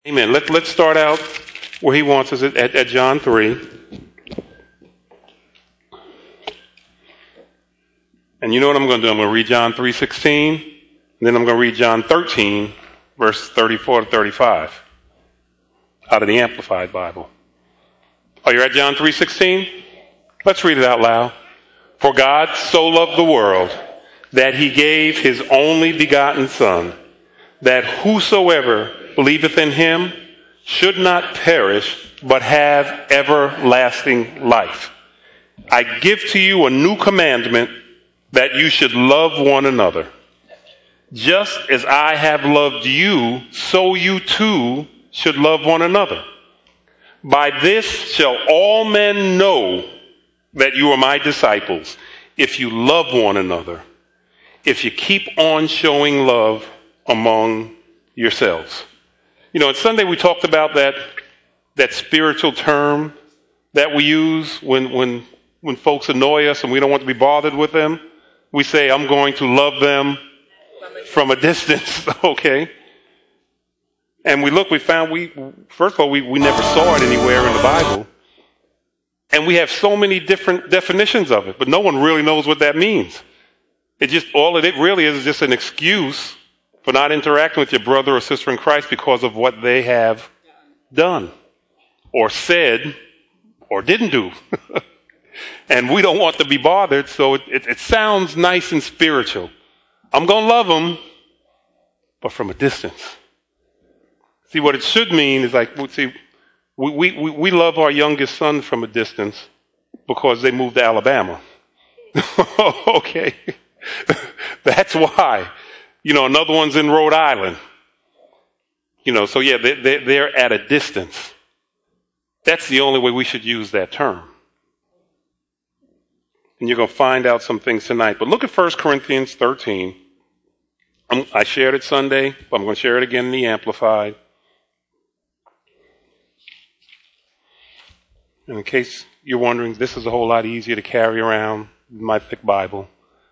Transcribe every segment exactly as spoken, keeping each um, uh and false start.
Amen. Let, let's start out where he wants us at, at, at John three. And you know what I'm going to do? I'm going to read John three sixteen, and then I'm going to read John thirteen, verse thirty-four to thirty-five, out of the Amplified Bible. Are you at John three sixteen? Let's read it out loud. For God so loved the world that he gave his only begotten Son, that whosoever believeth in him should not perish, but have everlasting life. I give to you a new commandment, that you should love one another. Just as I have loved you, so you too should love one another. By this shall all men know that you are my disciples, if you love one another, if you keep on showing love among yourselves. You know, on Sunday we talked about that that spiritual term that we use when when when folks annoy us and we don't want to be bothered with them. We say, I'm going to love them from a distance, okay? And we look, we found, we first of all, we, we never saw it anywhere in the Bible. And we have so many different definitions of it, but no one really knows what that means. It just, all it really is is just an excuse for not interacting with your brother or sister in Christ because of what they have done or said or didn't do. And we don't want to be bothered, so it, it, it sounds nice and spiritual. I'm going to love them, but from a distance. See, what it should mean is like, see, we, we, we love our youngest son from a distance because they moved to Alabama. Okay. That's why. You know, another one's in Rhode Island. You know, so yeah, they, they, they're at a distance. That's the only way we should use that term. And you're going to find out some things tonight. But look at First Corinthians thirteen. I'm, I shared it Sunday, but I'm going to share it again in the Amplified. And in case you're wondering, this is a whole lot easier to carry around than my thick Bible.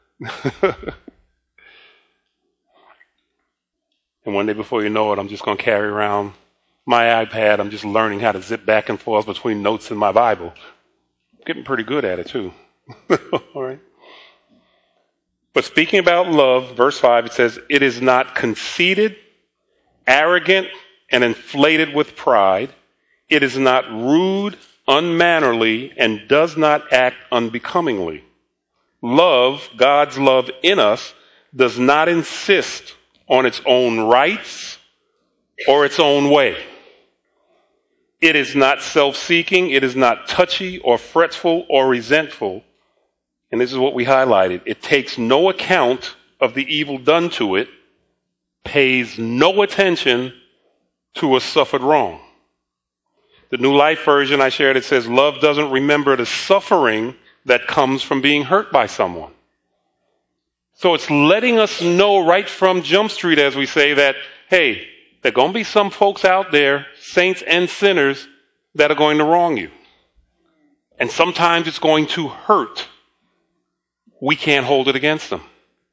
And one day before you know it, I'm just going to carry around my iPad. I'm just learning how to zip back and forth between notes in my Bible. I'm getting pretty good at it, too. All right. But speaking about love, verse five, it says, it is not conceited, arrogant, and inflated with pride. It is not rude, unmannerly, and does not act unbecomingly. Love, God's love in us, does not insist on its own rights or its own way. It is not self-seeking. It is not touchy or fretful or resentful. And this is what we highlighted. It takes no account of the evil done to it, pays no attention to a suffered wrong. The New Life Version I shared, it says, love doesn't remember the suffering that comes from being hurt by someone. So it's letting us know right from Jump Street, as we say, that, hey, there are going to be some folks out there, saints and sinners, that are going to wrong you. And sometimes it's going to hurt. We can't hold it against them.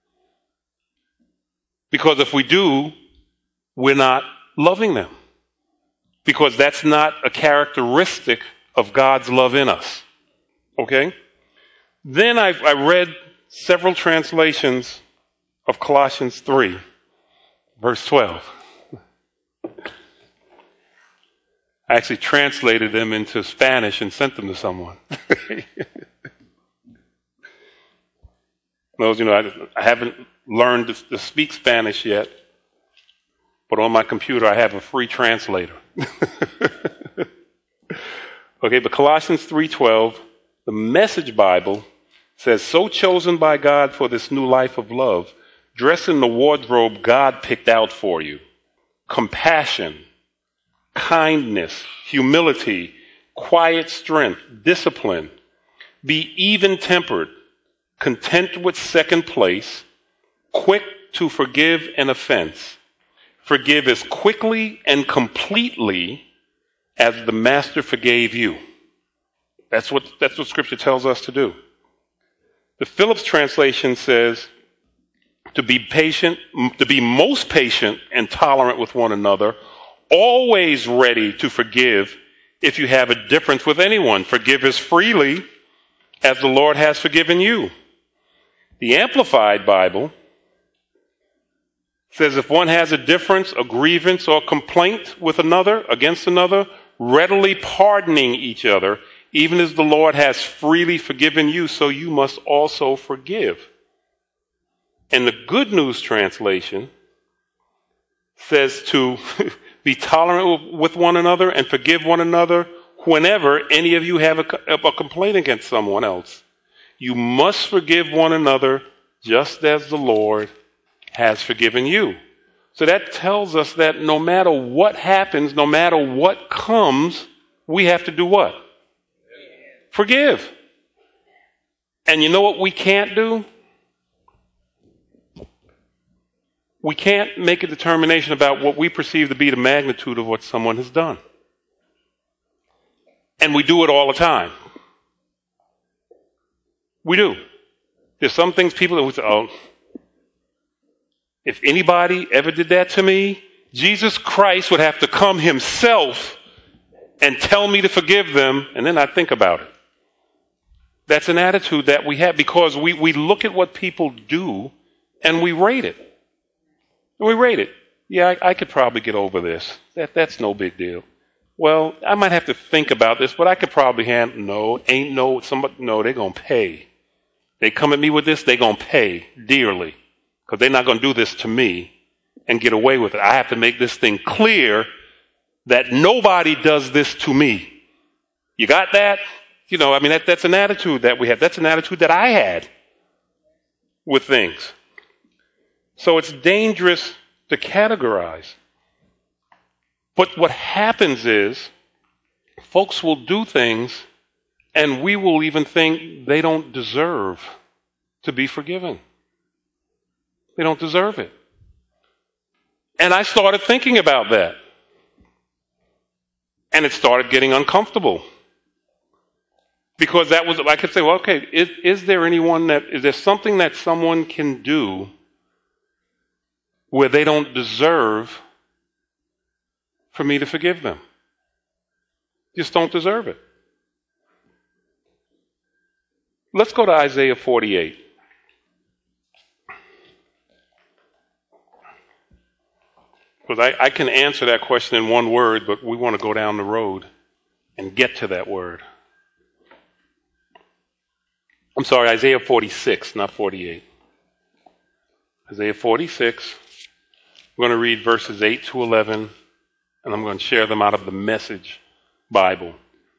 Because if we do, we're not loving them. Because that's not a characteristic of God's love in us. Okay? Then I, I read several translations of Colossians three, verse twelve. I actually translated them into Spanish and sent them to someone. Those, you know, I, I haven't learned to, to speak Spanish yet, but on my computer I have a free translator. Okay, but Colossians three twelve, the Message Bible, says, so chosen by God for this new life of love, dress in the wardrobe God picked out for you. Compassion, kindness, humility, quiet strength, discipline. Be even-tempered, content with second place, quick to forgive an offense. Forgive as quickly and completely as the Master forgave you. That's what, that's what Scripture tells us to do. The Phillips translation says, to be patient, to be most patient and tolerant with one another, always ready to forgive if you have a difference with anyone. Forgive as freely as the Lord has forgiven you. The Amplified Bible says if one has a difference, a grievance, or complaint with another, against another, readily pardoning each other, even as the Lord has freely forgiven you, so you must also forgive. And the Good News Translation says to be tolerant with one another and forgive one another whenever any of you have a, a complaint against someone else. You must forgive one another just as the Lord has forgiven you. So that tells us that no matter what happens, no matter what comes, we have to do what? Forgive. And you know what we can't do? We can't make a determination about what we perceive to be the magnitude of what someone has done. And we do it all the time. We do. There's some things people would say, oh, if anybody ever did that to me, Jesus Christ would have to come himself and tell me to forgive them, and then I think about it. That's an attitude that we have because we, we look at what people do and we rate it. We rate it. Yeah, I, I could probably get over this. That That's no big deal. Well, I might have to think about this, but I could probably handle. No, ain't no, somebody, no, they're going to pay. They come at me with this, they're going to pay dearly because they're not going to do this to me and get away with it. I have to make this thing clear that nobody does this to me. You got that? You know, I mean, that, that's an attitude that we have. That's an attitude that I had with things. So it's dangerous to categorize. But what happens is folks will do things and we will even think they don't deserve to be forgiven. They don't deserve it. And I started thinking about that. And it started getting uncomfortable. Because that was, I could say, well, okay, is, is there anyone that, is there something that someone can do where they don't deserve for me to forgive them? Just don't deserve it. Let's go to Isaiah forty-eight. Because I, I can answer that question in one word, but we want to go down the road and get to that word. I'm sorry, Isaiah forty-six, not forty-eight. Isaiah forty-six. I'm going to read verses eight to eleven, and I'm going to share them out of the Message Bible.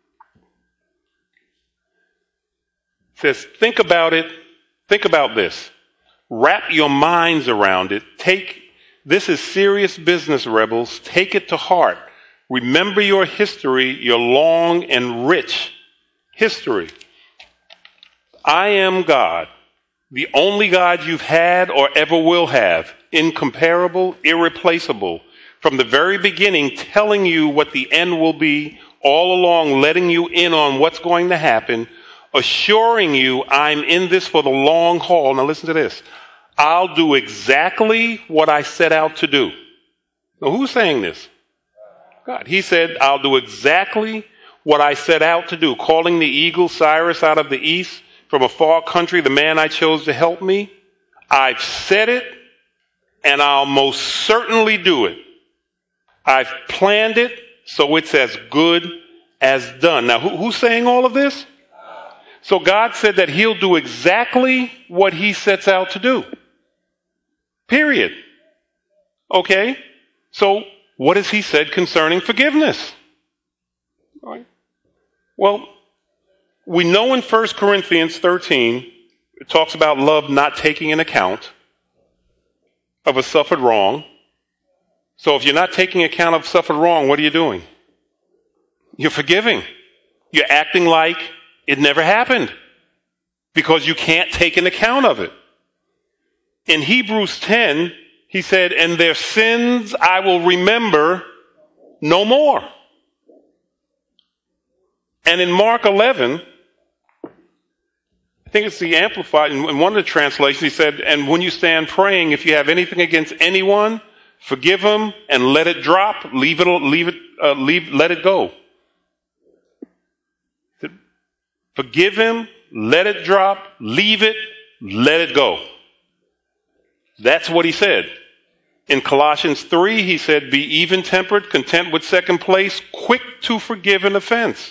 It says, think about it. Think about this. Wrap your minds around it. Take, this is serious business, rebels. Take it to heart. Remember your history, your long and rich history. I am God, the only God you've had or ever will have, incomparable, irreplaceable, from the very beginning, telling you what the end will be, all along letting you in on what's going to happen, assuring you I'm in this for the long haul. Now listen to this. I'll do exactly what I set out to do. Now who's saying this? God. He said, I'll do exactly what I set out to do, calling the eagle Cyrus out of the east, from a far country, the man I chose to help me. I've said it, and I'll most certainly do it. I've planned it, so it's as good as done. Now, who, who's saying all of this? So God said that he'll do exactly what he sets out to do. Period. Okay? So, what has he said concerning forgiveness? All right. Well, we know in First Corinthians thirteen, it talks about love not taking an account of a suffered wrong. So if you're not taking account of suffered wrong, what are you doing? You're forgiving. You're acting like it never happened because you can't take an account of it. In Hebrews ten, he said, and their sins I will remember no more. And in Mark eleven, I think it's the Amplified, in one of the translations, he said, and when you stand praying, if you have anything against anyone, Forgive him and let it drop. Leave it, leave it, uh, leave, let it go. Forgive him, let it drop, leave it, let it go. That's what he said. In Colossians three, he said, be even-tempered, content with second place, quick to forgive an offense.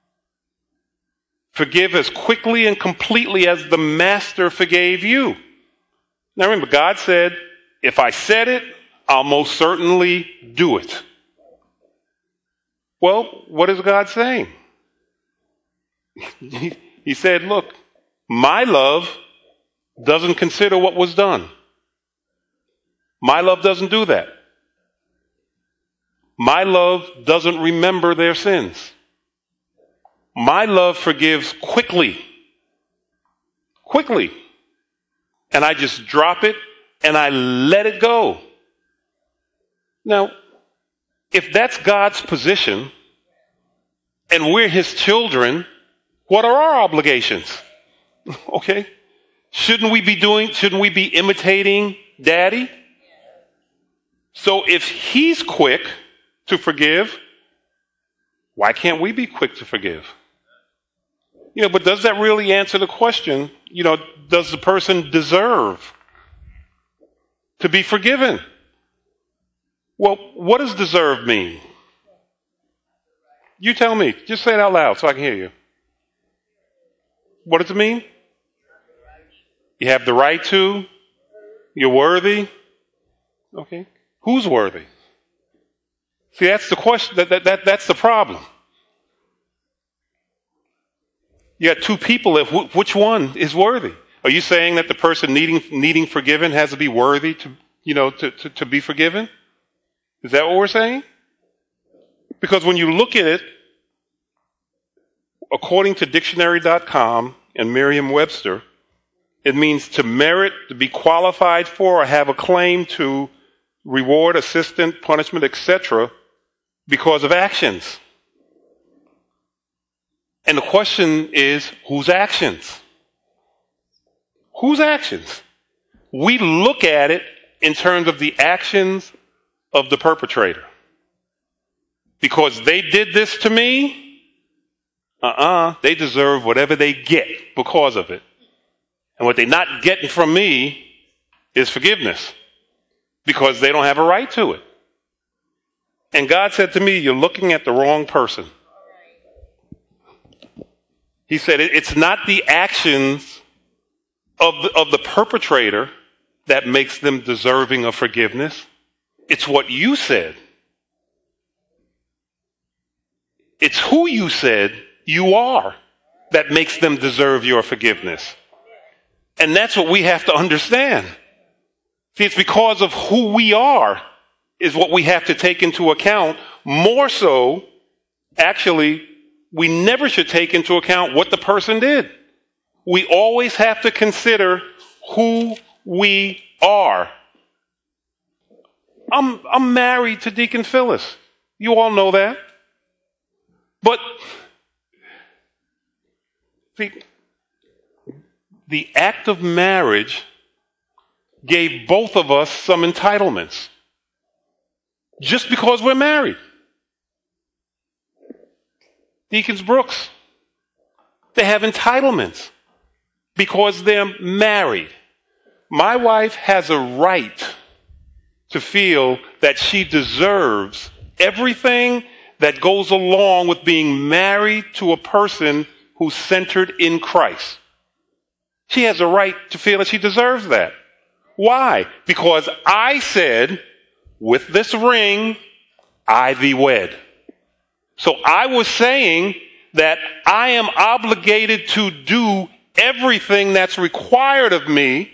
Forgive as quickly and completely as the master forgave you. Now remember, God said, if I said it, I'll most certainly do it. Well, what is God saying? He said, look, my love doesn't consider what was done. My love doesn't do that. My love doesn't remember their sins. My love forgives quickly. Quickly. And I just drop it and I let it go. Now, if that's God's position and we're his children, what are our obligations? Okay? Shouldn't we be doing, shouldn't we be imitating Daddy? So if he's quick to forgive, why can't we be quick to forgive? You know, but does that really answer the question, you know, does the person deserve to be forgiven? Well, what does deserve mean? You tell me. Just say it out loud so I can hear you. What does it mean? You have the right to. You're worthy. Okay. Who's worthy? See, that's the question. That, that, that, that's the problem. You got two people. Which one is worthy? Are you saying that the person needing needing forgiven has to be worthy to, you know, to, to, to be forgiven? Is that what we're saying? Because when you look at it, according to dictionary dot com and Merriam-Webster, it means to merit, to be qualified for, or have a claim to reward, assistance, punishment, et cetera, because of actions. And the question is, whose actions? Whose actions? We look at it in terms of the actions of the perpetrator. Because they did this to me, uh-uh, they deserve whatever they get because of it. And what they're not getting from me is forgiveness. Because they don't have a right to it. And God said to me, you're looking at the wrong person. He said, it's not the actions of the, of the perpetrator that makes them deserving of forgiveness. It's what you said. It's who you said you are that makes them deserve your forgiveness. And that's what we have to understand. See, it's because of who we are is what we have to take into account. More so, actually, we never should take into account what the person did. We always have to consider who we are. I'm, I'm married to Deacon Phyllis. You all know that. But see, the act of marriage gave both of us some entitlements. Just because we're married. Deacons Brooks, they have entitlements because they're married. My wife has a right to feel that she deserves everything that goes along with being married to a person who's centered in Christ. She has a right to feel that she deserves that. Why? Because I said, with this ring, I thee wed. So I was saying that I am obligated to do everything that's required of me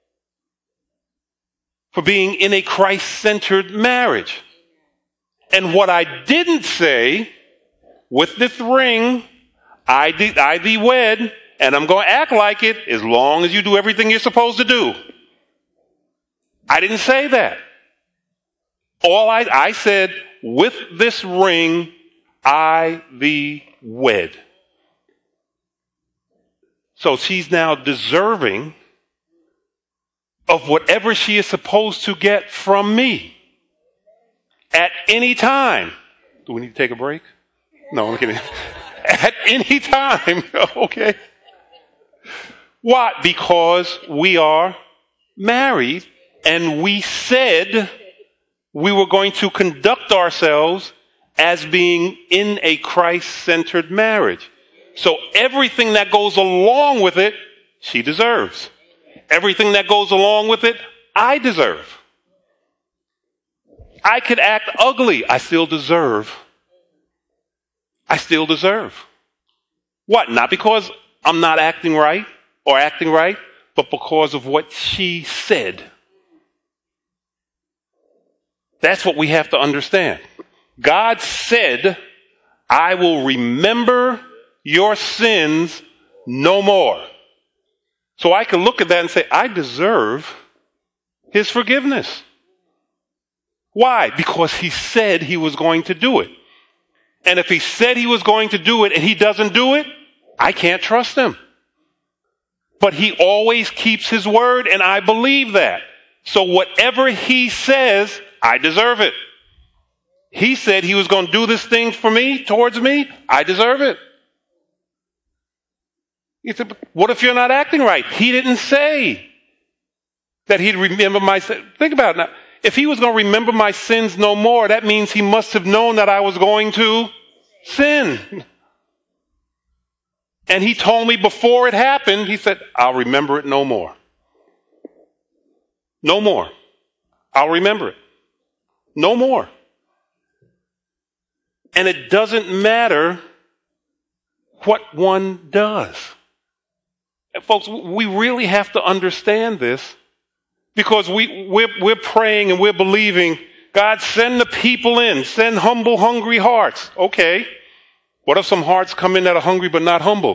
for being in a Christ-centered marriage. And what I didn't say, with this ring, I thee, I thee wed, and I'm going to act like it as long as you do everything you're supposed to do. I didn't say that. All I, I said, with this ring, I thee wed. So she's now deserving of whatever she is supposed to get from me. At any time. Do we need to take a break? No, I'm kidding. At any time. Okay. Why? Because we are married and we said we were going to conduct ourselves as being in a Christ-centered marriage. So everything that goes along with it, she deserves. Everything that goes along with it, I deserve. I could act ugly. I still deserve. I still deserve. What? Not because I'm not acting right or acting right, but because of what she said. That's what we have to understand. God said, I will remember your sins no more. So I can look at that and say, I deserve his forgiveness. Why? Because he said he was going to do it. And if he said he was going to do it and he doesn't do it, I can't trust him. But he always keeps his word, and I believe that. So whatever he says, I deserve it. He said he was going to do this thing for me, towards me, I deserve it. He said, what if you're not acting right? He didn't say that he'd remember my sins. Think about it now. If he was going to remember my sins no more, that means he must have known that I was going to sin. And he told me before it happened, he said, I'll remember it no more. No more. I'll remember it. No more. And it doesn't matter what one does. And folks, we really have to understand this. Because we, we're, we're praying and we're believing, God, send the people in. Send humble, hungry hearts. Okay. What if some hearts come in that are hungry but not humble?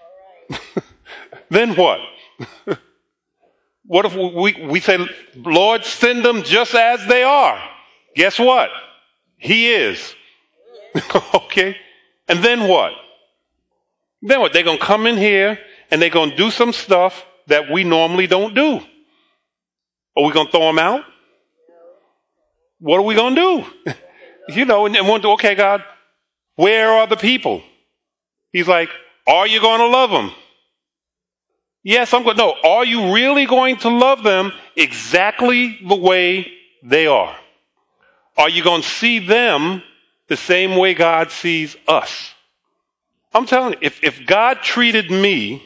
Then what? What if we, we say, Lord, send them just as they are? Guess what? He is. Okay. And then what? Then what? They're going to come in here and they're going to do some stuff that we normally don't do. Are we going to throw them out? What are we going to do? You know, and, and want to, okay, God, where are the people? He's like, are you going to love them? Yes, I'm going to. No, are you really going to love them exactly the way they are? Are you going to see them the same way God sees us? I'm telling you, if, if God treated me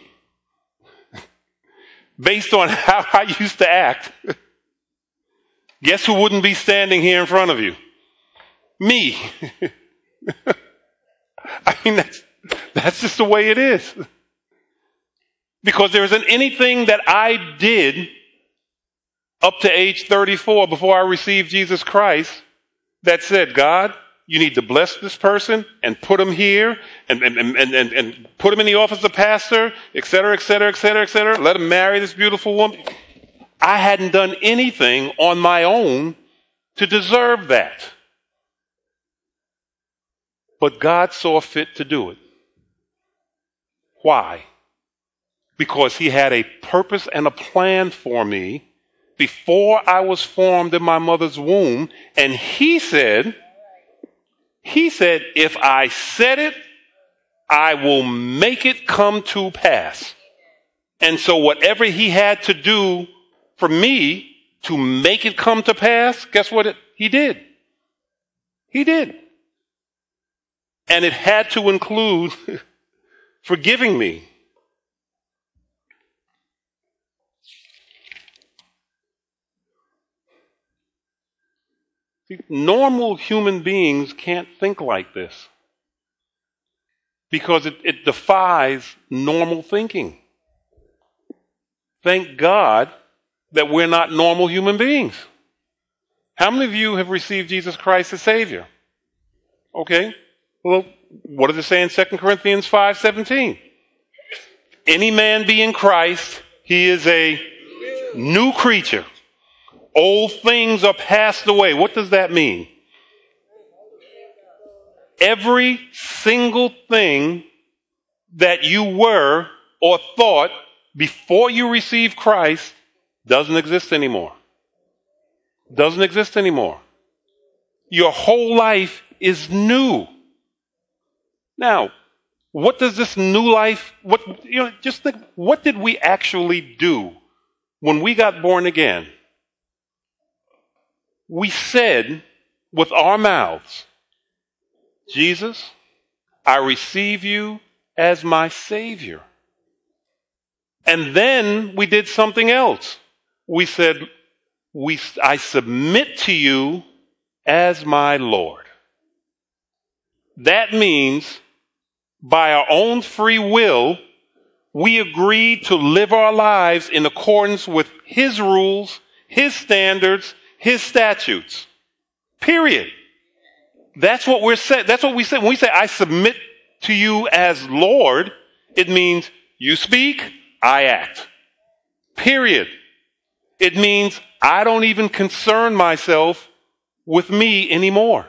based on how I used to act, guess who wouldn't be standing here in front of you? Me. I mean, that's, that's just the way it is. Because there isn't anything that I did up to age thirty-four before I received Jesus Christ that said, God, you need to bless this person and put him here and, and, and, and, and put him in the office of pastor, et cetera, et cetera, et cetera, et cetera. Let him marry this beautiful woman. I hadn't done anything on my own to deserve that. But God saw fit to do it. Why? Because he had a purpose and a plan for me before I was formed in my mother's womb. And he said, he said, if I said it, I will make it come to pass. And so whatever he had to do for me to make it come to pass, guess what it, he did? He did. And it had to include forgiving me. See, normal human beings can't think like this because it, it defies normal thinking. Thank God that we're not normal human beings. How many of you have received Jesus Christ as Savior? Okay. Well, what does it say in Second Corinthians five seventeen? Any man be in Christ, he is a new creature. Old things are passed away. What does that mean? Every single thing that you were or thought before you received Christ doesn't exist anymore. Doesn't exist anymore. Your whole life is new. Now, what does this new life, what, you know, just think, what did we actually do when we got born again? We said with our mouths, Jesus, I receive you as my Savior. And then we did something else. We said, we, I submit to you as my Lord. That means by our own free will, we agreed to live our lives in accordance with His rules, His standards, His statutes. Period. That's what we're saying. That's what we say. When we say, I submit to you as Lord, it means you speak, I act. Period. It means I don't even concern myself with me anymore.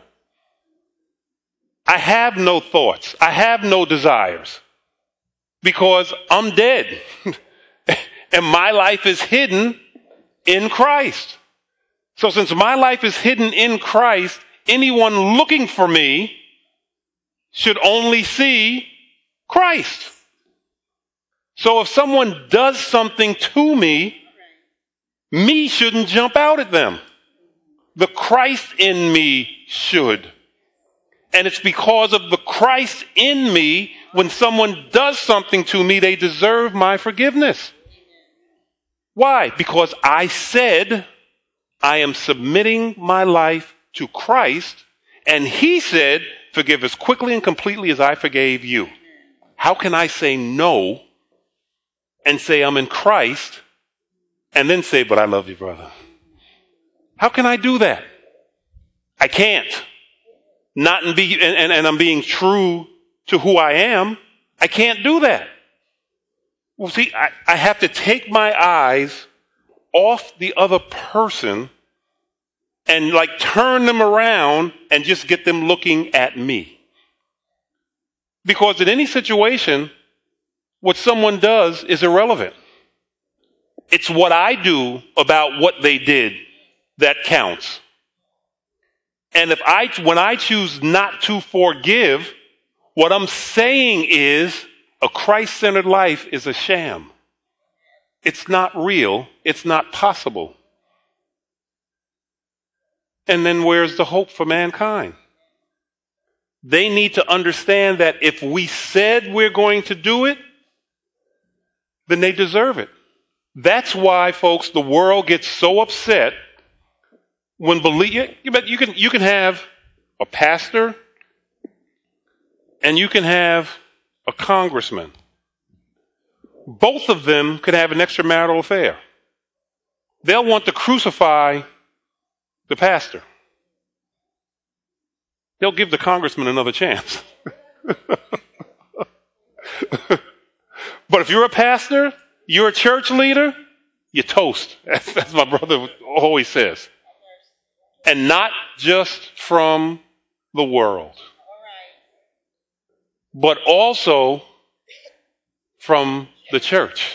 I have no thoughts. I have no desires because I'm dead and my life is hidden in Christ. So since my life is hidden in Christ, anyone looking for me should only see Christ. So if someone does something to me, me shouldn't jump out at them. The Christ in me should. And it's because of the Christ in me, when someone does something to me, they deserve my forgiveness. Why? Because I said I am submitting my life to Christ, and He said, forgive as quickly and completely as I forgave you. How can I say no and say I'm in Christ and then say, but I love you, brother? How can I do that? I can't. Not in be, and, and, and I'm being true to who I am. I can't do that. Well, see, I, I have to take my eyes off the other person and like turn them around and just get them looking at me. Because in any situation, what someone does is irrelevant. It's what I do about what they did that counts. And if I, when I choose not to forgive, what I'm saying is a Christ-centered life is a sham. It's not real. It's not possible. And then where's the hope for mankind? They need to understand that if we said we're going to do it, then they deserve it. That's why, folks, the world gets so upset when believe you, you can you can have a pastor and you can have a congressman. Both of them could have an extramarital affair. They'll want to crucify the pastor. They'll give the congressman another chance. But if you're a pastor, you're a church leader, you're toast. That's, that's my brother always says. And not just from the world, but also from the church,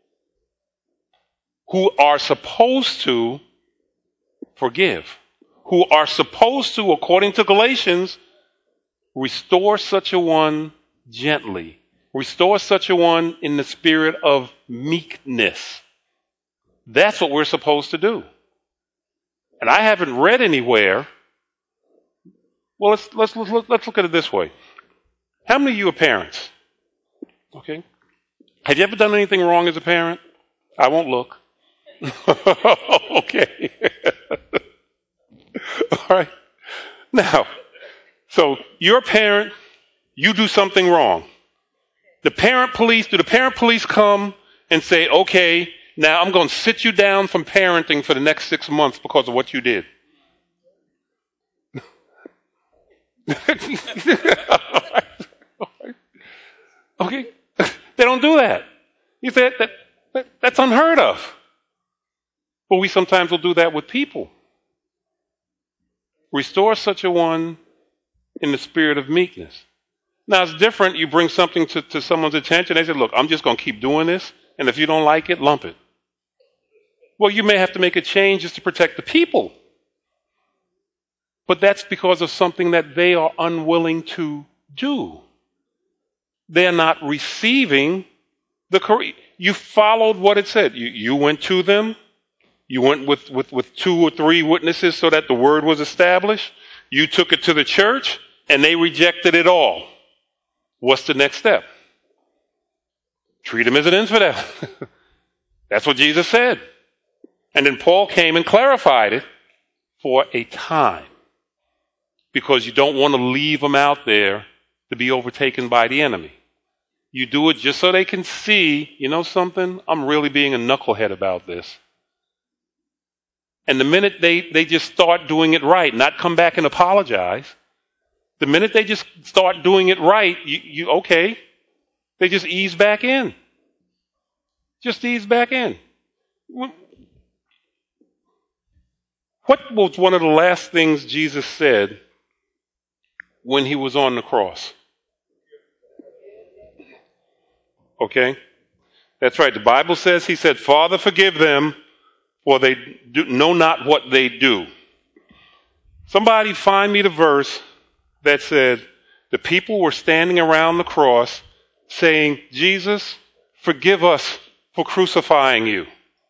who are supposed to forgive, who are supposed to, according to Galatians, restore such a one gently, restore such a one in the spirit of meekness. That's what we're supposed to do. And I haven't read anywhere. Well, let's, let's, let's, look, let's look at it this way. How many of you are parents? Okay. Have you ever done anything wrong as a parent? I won't look. Okay. All right. Now, so you're a parent, you do something wrong. The parent police, do the parent police come and say, okay, now I'm going to sit you down from parenting for the next six months because of what you did? Okay? They don't do that. You say that, that that's unheard of. But we sometimes will do that with people. Restore such a one in the spirit of meekness. Now it's different. You bring something to, to someone's attention. They say, look, I'm just going to keep doing this. And if you don't like it, lump it. Well, you may have to make a change just to protect the people. But that's because of something that they are unwilling to do. They're not receiving the correct. You followed what it said. You, you went to them. You went with, with, with two or three witnesses so that the word was established. You took it to the church and they rejected it all. What's the next step? Treat him as an infidel. That's what Jesus said. And then Paul came and clarified it for a time. Because you don't want to leave them out there to be overtaken by the enemy. You do it just so they can see, you know something, I'm really being a knucklehead about this. And the minute they, they just start doing it right, not come back and apologize, the minute they just start doing it right, you, you okay, they just ease back in. Just ease back in. What was one of the last things Jesus said when he was on the cross? Okay? That's right. The Bible says, he said, Father, forgive them, for they do, know not what they do. Somebody find me the verse that said, the people were standing around the cross saying, Jesus, forgive us for crucifying you.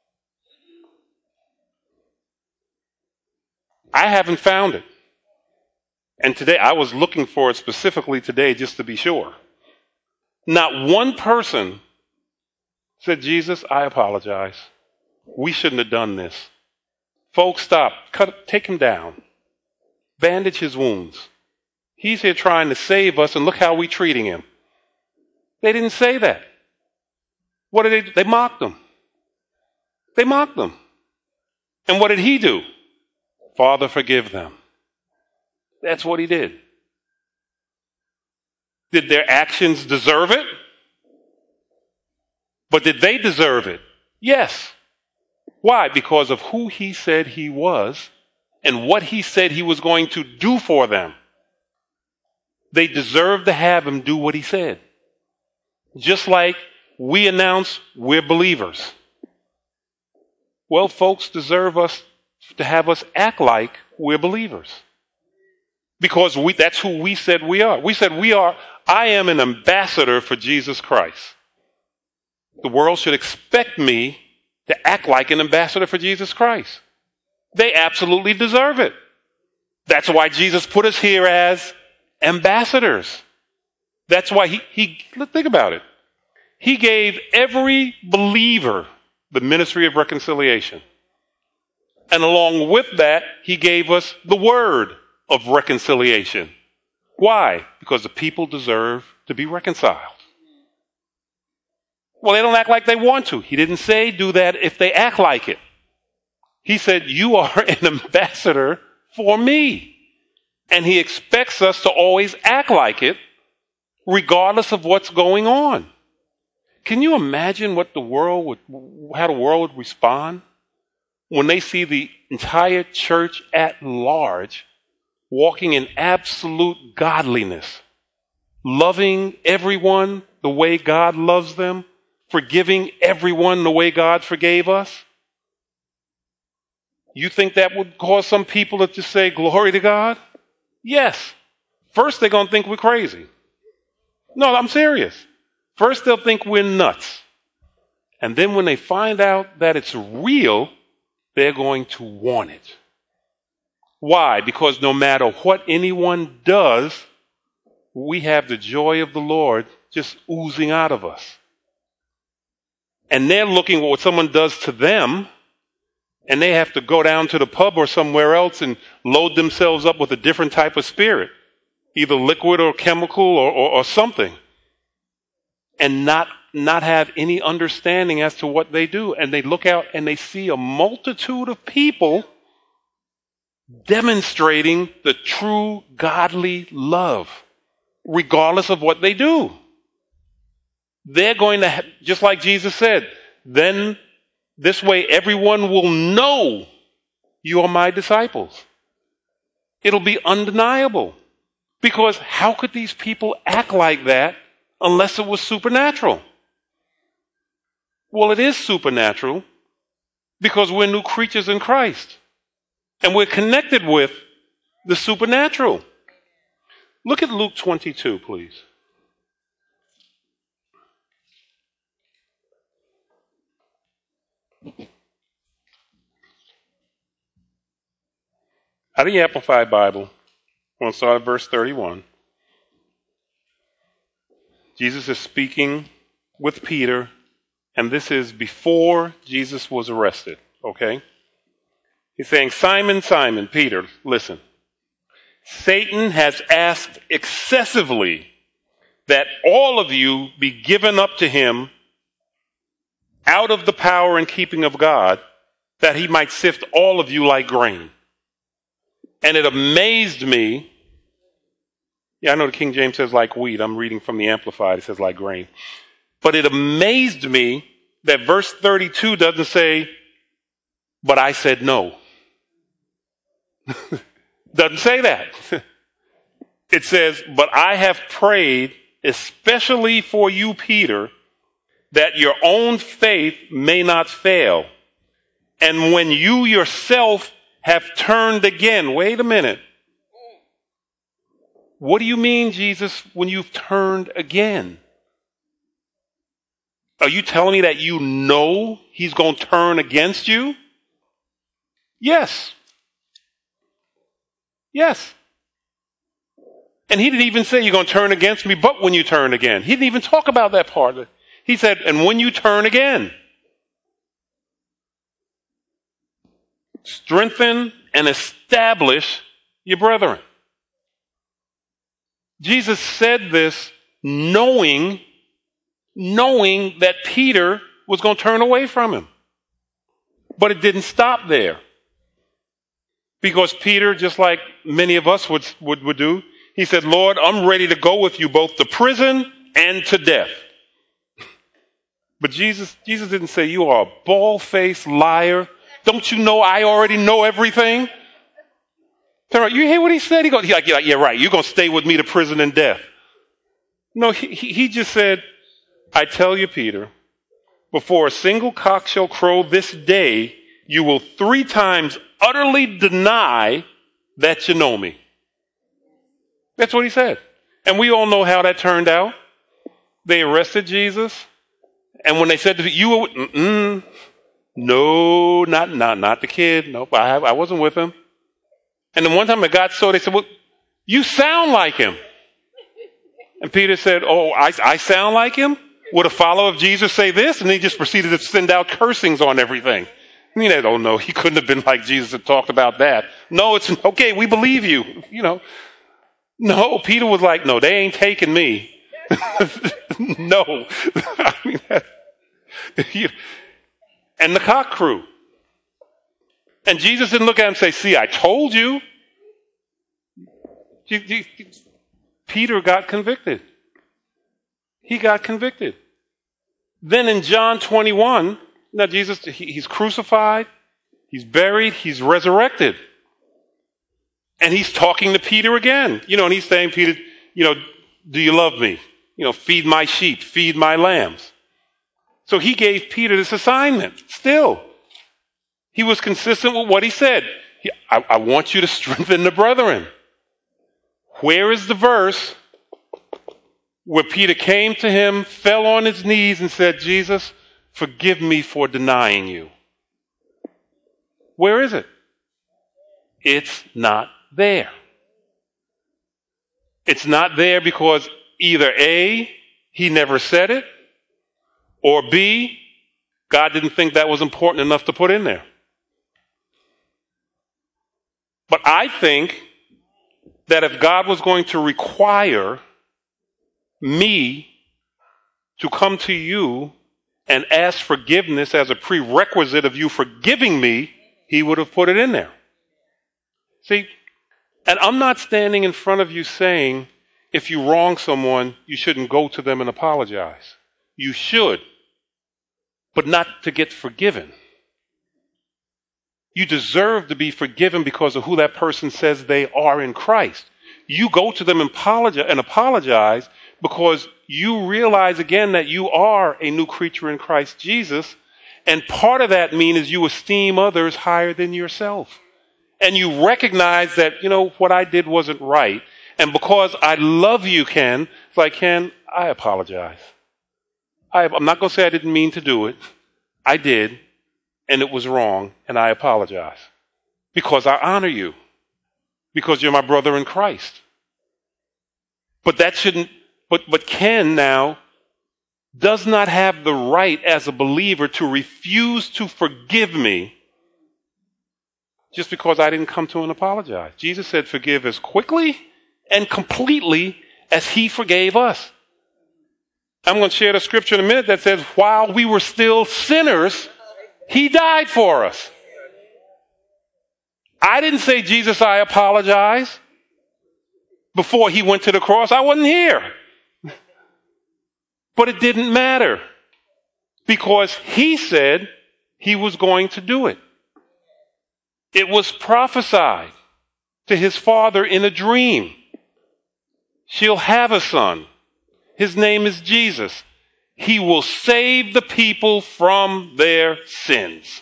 I haven't found it. And today, I was looking for it specifically today just to be sure. Not one person said, Jesus, I apologize. We shouldn't have done this. Folks, stop. Cut, take him down. Bandage his wounds. He's here trying to save us, and look how we're treating him. They didn't say that. What did they do? They mocked him. They mocked him. And what did he do? Father, forgive them. That's what he did. Did their actions deserve it? But did they deserve it? Yes. Why? Because of who he said he was and what he said he was going to do for them. They deserve to have him do what he said. Just like we announce we're believers. Well, folks deserve us to have us act like we're believers. Because we, that's who we said we are. We said we are, I am an ambassador for Jesus Christ. The world should expect me to act like an ambassador for Jesus Christ. They absolutely deserve it. That's why Jesus put us here as ambassadors. That's why he, he let's think about it. He gave every believer the ministry of reconciliation. And along with that, he gave us the word of reconciliation. Why? Because the people deserve to be reconciled. Well, they don't act like they want to. He didn't say do that if they act like it. He said, you are an ambassador for me. And he expects us to always act like it, regardless of what's going on. Can you imagine what the world would, how the world would respond when they see the entire church at large walking in absolute godliness, loving everyone the way God loves them, forgiving everyone the way God forgave us? You think that would cause some people to just say, glory to God? Yes. First, they're going to think we're crazy. No, I'm serious. First, they'll think we're nuts. And then when they find out that it's real, they're going to want it. Why? Because no matter what anyone does, we have the joy of the Lord just oozing out of us. And they're looking at what someone does to them, and they have to go down to the pub or somewhere else and load themselves up with a different type of spirit, either liquid or chemical or, or, or something, and not, not have any understanding as to what they do. And they look out and they see a multitude of people demonstrating the true godly love, regardless of what they do. They're going to, ha- just like Jesus said, then this way everyone will know you are my disciples. It'll be undeniable. Because how could these people act like that unless it was supernatural? Well, it is supernatural because we're new creatures in Christ. And we're connected with the supernatural. Look at Luke twenty-two, please. Out of the Amplified Bible, I want to start at verse thirty-one. Jesus is speaking with Peter, and this is before Jesus was arrested, okay? He's saying, Simon, Simon, Peter, listen. Satan has asked excessively that all of you be given up to him out of the power and keeping of God, that he might sift all of you like grain. And it amazed me. Yeah, I know the King James says like wheat. I'm reading from the Amplified. It says like grain. But it amazed me that verse thirty-two doesn't say, but I said no. Doesn't say that. It says, but I have prayed especially for you, Peter, that your own faith may not fail. And when you yourself have turned again, wait a minute. What do you mean, Jesus, when you've turned again? Are you telling me that you know he's going to turn against you? Yes. Yes. And he didn't even say you're going to turn against me, but when you turn again. He didn't even talk about that part. He said, and when you turn again. Strengthen and establish your brethren. Jesus said this knowing, knowing that Peter was going to turn away from him. But it didn't stop there. Because Peter, just like many of us would, would, would do, he said, Lord, I'm ready to go with you both to prison and to death. But Jesus, Jesus didn't say, you are a bald-faced liar. Don't you know I already know everything? You hear what he said? He goes, yeah, yeah, yeah, right. You're going to stay with me to prison and death. No, he, he just said, I tell you, Peter, before a single cock shall crow this day, you will three times utterly deny that you know me. That's what he said. And we all know how that turned out. They arrested Jesus. And when they said to you, were, mm-mm, no, not, not, not the kid. Nope, I, I wasn't with him. And then one time it got so, they said, well, you sound like him. And Peter said, oh, I, I sound like him? Would a follower of Jesus say this? And he just proceeded to send out cursings on everything. And he said, oh no, he couldn't have been like Jesus and talked about that. No, it's okay, we believe you. You know. No, Peter was like, no, they ain't taking me. No. I mean, that, and the cock crew. And Jesus didn't look at him and say, see, I told you. Peter got convicted. He got convicted. Then in John twenty-one, now Jesus, he, he's crucified, he's buried, he's resurrected. And he's talking to Peter again. You know, and he's saying, Peter, you know, do you love me? You know, feed my sheep, feed my lambs. So he gave Peter this assignment still. He was consistent with what he said. He, I, I want you to strengthen the brethren. Where is the verse where Peter came to him, fell on his knees and said, Jesus, forgive me for denying you? Where is it? It's not there. It's not there because either A, he never said it, or B, God didn't think that was important enough to put in there. But I think that if God was going to require me to come to you and ask forgiveness as a prerequisite of you forgiving me, he would have put it in there. See, and I'm not standing in front of you saying if you wrong someone, you shouldn't go to them and apologize. You should, but not to get forgiven. You deserve to be forgiven because of who that person says they are in Christ. You go to them and apologize, and apologize because you realize again that you are a new creature in Christ Jesus. And part of that mean is you esteem others higher than yourself. and you recognize that, you know, what I did wasn't right. And because I love you, Ken, it's like, Ken, I apologize. I, I'm not going to say I didn't mean to do it. I did, and it was wrong, and I apologize. Because I honor you. Because you're my brother in Christ. But that shouldn't, but, but Ken now does not have the right as a believer to refuse to forgive me just because I didn't come to and apologize. Jesus said, forgive as quickly and completely as he forgave us. I'm going to share the scripture in a minute that says, while we were still sinners, he died for us. I didn't say, Jesus, I apologize before he went to the cross. I wasn't here. But it didn't matter because he said he was going to do it. It was prophesied to his father in a dream. She'll have a son. His name is Jesus. He will save the people from their sins.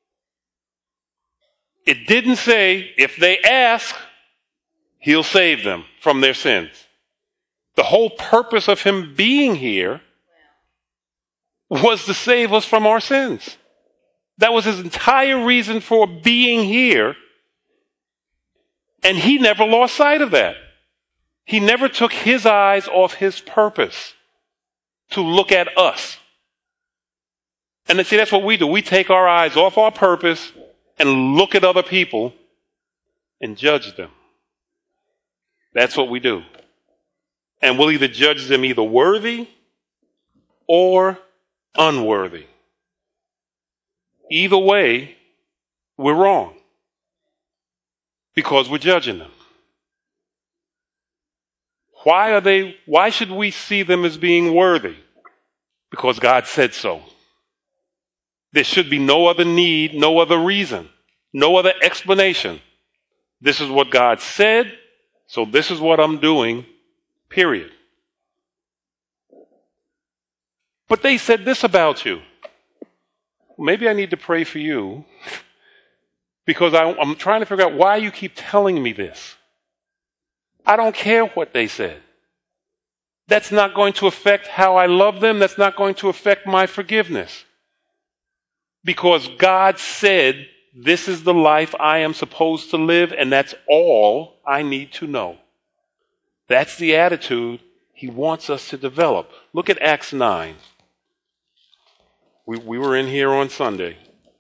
It didn't say if they ask, he'll save them from their sins. The whole purpose of him being here was to save us from our sins. That was his entire reason for being here. And he never lost sight of that. He never took his eyes off his purpose to look at us. And see, that's what we do. We take our eyes off our purpose and look at other people and judge them. That's what we do. And we'll either judge them either worthy or unworthy. Either way, we're wrong because we're judging them. Why are they, why should we see them as being worthy? Because God said so. There should be no other need, no other reason, no other explanation. This is what God said, so this is what I'm doing, period. But they said this about you. Maybe I need to pray for you because I, I'm trying to figure out why you keep telling me this. I don't care what they said. That's not going to affect how I love them. That's not going to affect my forgiveness. Because God said, this is the life I am supposed to live, and that's all I need to know. That's the attitude he wants us to develop. Look at Acts nine. We, we were in here on Sunday.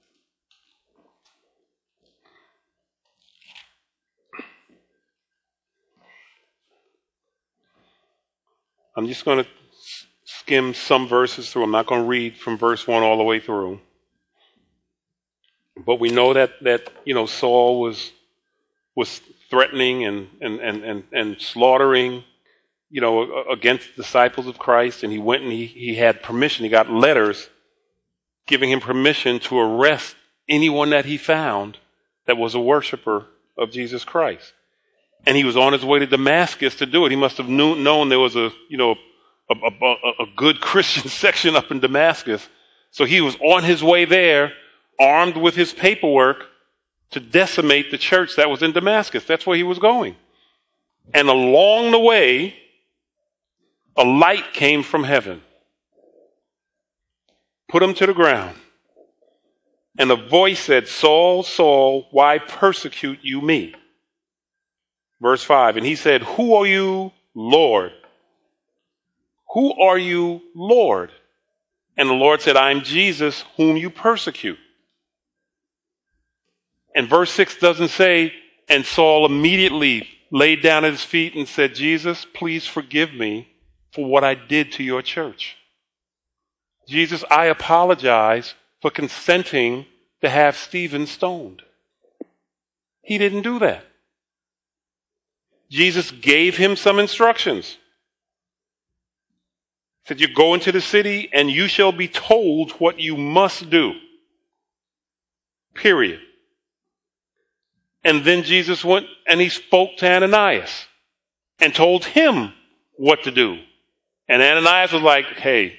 I'm just going to skim some verses through. I'm not going to read from verse one all the way through. But we know that, that you know, Saul was was threatening and, and, and, and, and slaughtering, you know, against the disciples of Christ. And he went and he, he had permission. He got letters giving him permission to arrest anyone that he found that was a worshiper of Jesus Christ. And he was on his way to Damascus to do it. He must have knew, known there was a, you know, a, a, a good Christian section up in Damascus. So he was on his way there, armed with his paperwork to decimate the church that was in Damascus. That's where he was going. And along the way, a light came from heaven, put him to the ground. And a voice said, Saul, Saul, why persecute you me? Verse five, and he said, who are you, Lord? Who are you, Lord? And the Lord said, I am Jesus, whom you persecute. And verse six doesn't say, and Saul immediately laid down at his feet and said, Jesus, please forgive me for what I did to your church. Jesus, I apologize for consenting to have Stephen stoned. He didn't do that. Jesus gave him some instructions. He said, you go into the city and you shall be told what you must do. Period. And then Jesus went and he spoke to Ananias and told him what to do. And Ananias was like, hey,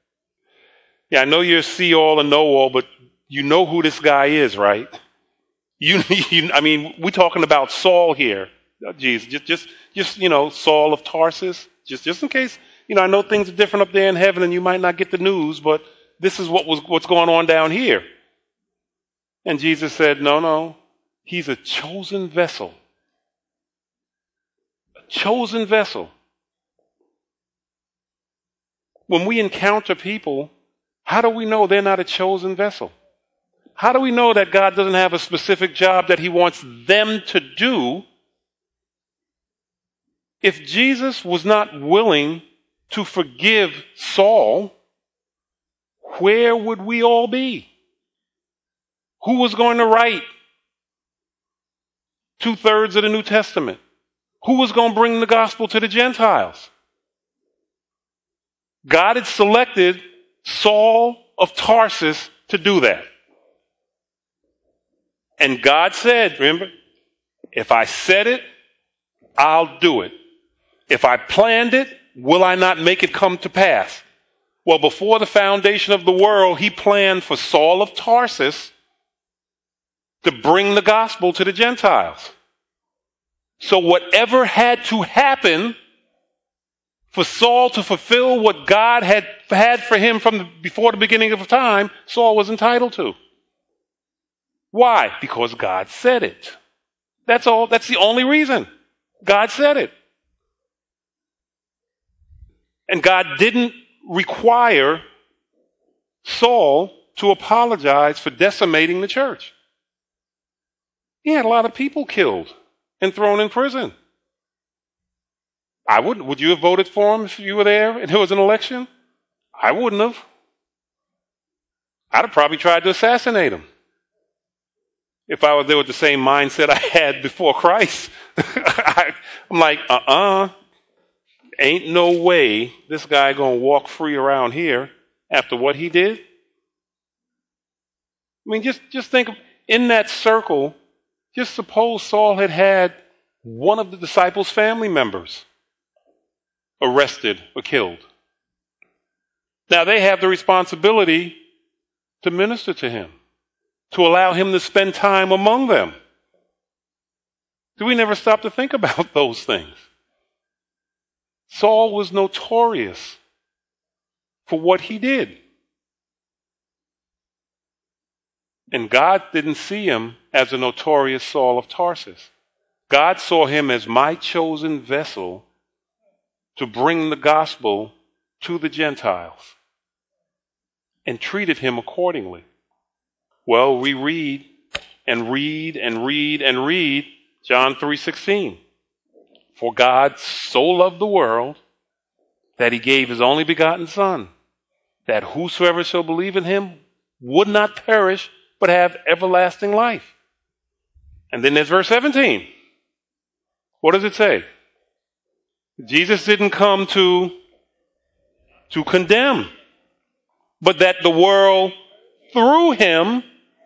yeah, I know you're see all and know all, but you know who this guy is, right? You, you I mean, we're talking about Saul here. Oh, geez, just, just, just, you know, Saul of Tarsus. Just, just in case, you know, I know things are different up there in heaven and you might not get the news, but this is what was, what's going on down here. And Jesus said, no, no, he's a chosen vessel. A chosen vessel. When we encounter people, how do we know they're not a chosen vessel? How do we know that God doesn't have a specific job that he wants them to do? If Jesus was not willing to forgive Saul, where would we all be? Who was going to write two-thirds of the New Testament? Who was going to bring the gospel to the Gentiles? God had selected Saul of Tarsus to do that. And God said, remember, if I said it, I'll do it. If I planned it, will I not make it come to pass? Well, before the foundation of the world, he planned for Saul of Tarsus to bring the gospel to the Gentiles. So whatever had to happen for Saul to fulfill what God had had for him from the, before the beginning of time, Saul was entitled to. Why? Because God said it. That's all. That's the only reason. God said it. And God didn't require Saul to apologize for decimating the church. He had a lot of people killed and thrown in prison. I wouldn't. Would you have voted for him if you were there and it was an election? I wouldn't have. I'd have probably tried to assassinate him if I was there with the same mindset I had before Christ. I, I'm like, uh-uh. Ain't no way this guy gonna walk free around here after what he did. I mean, just, just think of, in that circle, just suppose Saul had had one of the disciples' family members arrested or killed. Now they have the responsibility to minister to him, to allow him to spend time among them. Do we never stop to think about those things? Saul was notorious for what he did. And God didn't see him as a notorious Saul of Tarsus. God saw him as my chosen vessel to bring the gospel to the Gentiles and treated him accordingly. Well, we read and read and read and read John three sixteen. For God so loved the world that he gave his only begotten Son, that whosoever shall believe in him would not perish, but have everlasting life. And then there's verse seventeen. What does it say? Jesus didn't come to, to condemn, but that the world through him.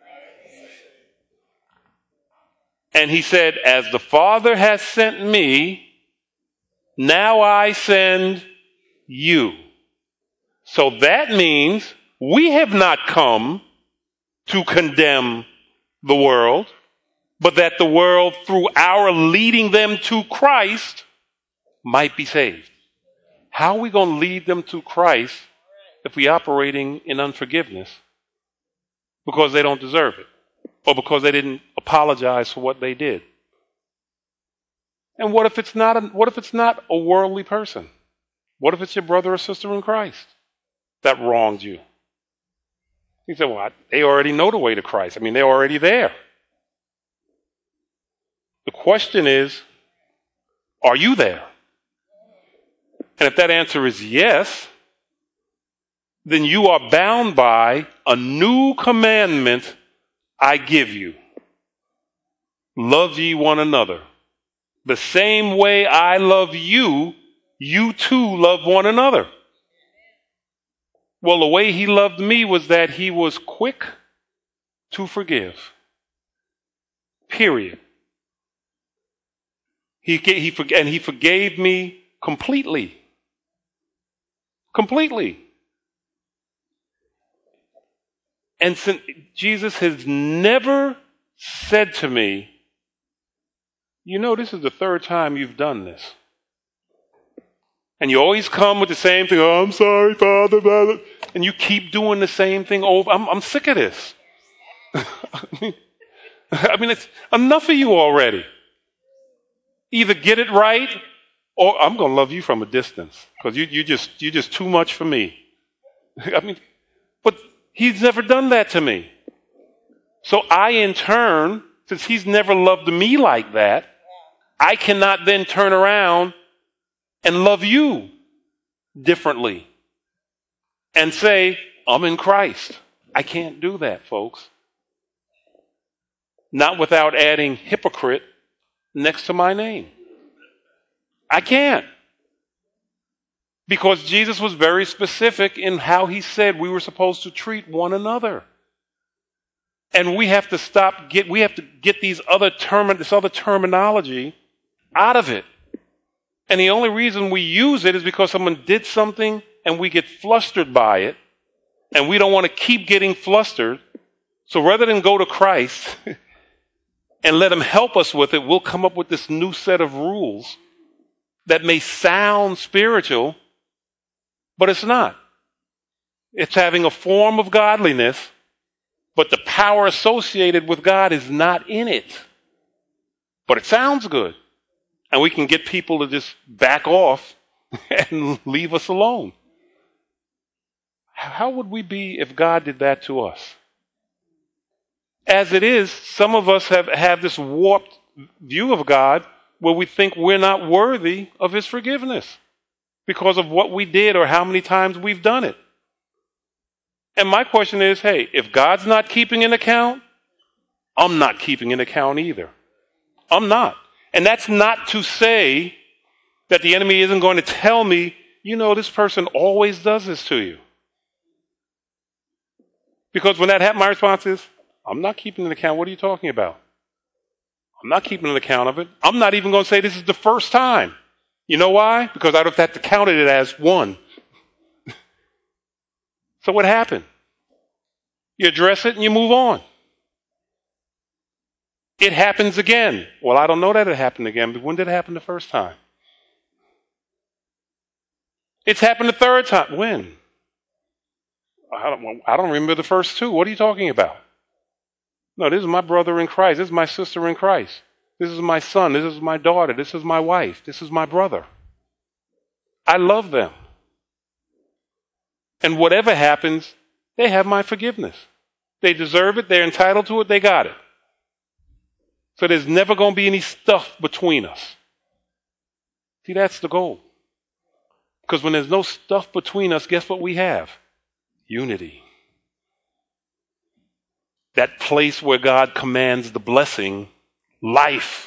And he said, as the Father has sent me, now I send you. So that means we have not come to condemn the world, but that the world, through our leading them to Christ, might be saved. How are we going to lead them to Christ if we're operating in unforgiveness because they don't deserve it or because they didn't apologize for what they did? And what if it's not a, what if it's not a worldly person? What if it's your brother or sister in Christ that wronged you? You say, well, I, they already know the way to Christ. I mean, they're already there. The question is, are you there? And if that answer is yes, then you are bound by a new commandment I give you. Love ye one another. The same way I love you, you too love one another. Well, the way he loved me was that he was quick to forgive. Period. He, he, and he forgave me completely. Completely. And since Jesus has never said to me, you know, this is the third time you've done this. And you always come with the same thing. Oh, I'm sorry, Father, Father. And you keep doing the same thing over. I'm, I'm sick of this. I mean, I mean, it's enough of you already. Either get it right, or I'm going to love you from a distance because you, you just, you're just too much for me. I mean, but he's never done that to me. So I, in turn, since he's never loved me like that, I cannot then turn around and love you differently and say, I'm in Christ. I can't do that, folks. Not without adding hypocrite next to my name. I can't. Because Jesus was very specific in how he said we were supposed to treat one another. And we have to stop, get, we have to get these other term, this other terminology out of it. And the only reason we use it is because someone did something and we get flustered by it. And we don't want to keep getting flustered. So rather than go to Christ and let him help us with it, we'll come up with this new set of rules that may sound spiritual, but it's not. It's having a form of godliness, but the power associated with God is not in it. But it sounds good. And we can get people to just back off and leave us alone. How would we be if God did that to us? As it is, some of us have, have this warped view of God where we think we're not worthy of his forgiveness because of what we did or how many times we've done it. And my question is, hey, if God's not keeping an account, I'm not keeping an account either. I'm not. And that's not to say that the enemy isn't going to tell me, you know, this person always does this to you. Because when that happens, my response is, I'm not keeping an account. What are you talking about? I'm not keeping an account of it. I'm not even going to say this is the first time. You know why? Because I would have to count it as one. So what happened? You address it and you move on. It happens again. Well, I don't know that it happened again, but when did it happen the first time? It's happened the third time. When? I don't, I don't remember the first two. What are you talking about? No, this is my brother in Christ. This is my sister in Christ. This is my son. This is my daughter. This is my wife. This is my brother. I love them. And whatever happens, they have my forgiveness. They deserve it. They're entitled to it. They got it. So there's never going to be any stuff between us. See, that's the goal. Because when there's no stuff between us, guess what we have? Unity. That place where God commands the blessing, life.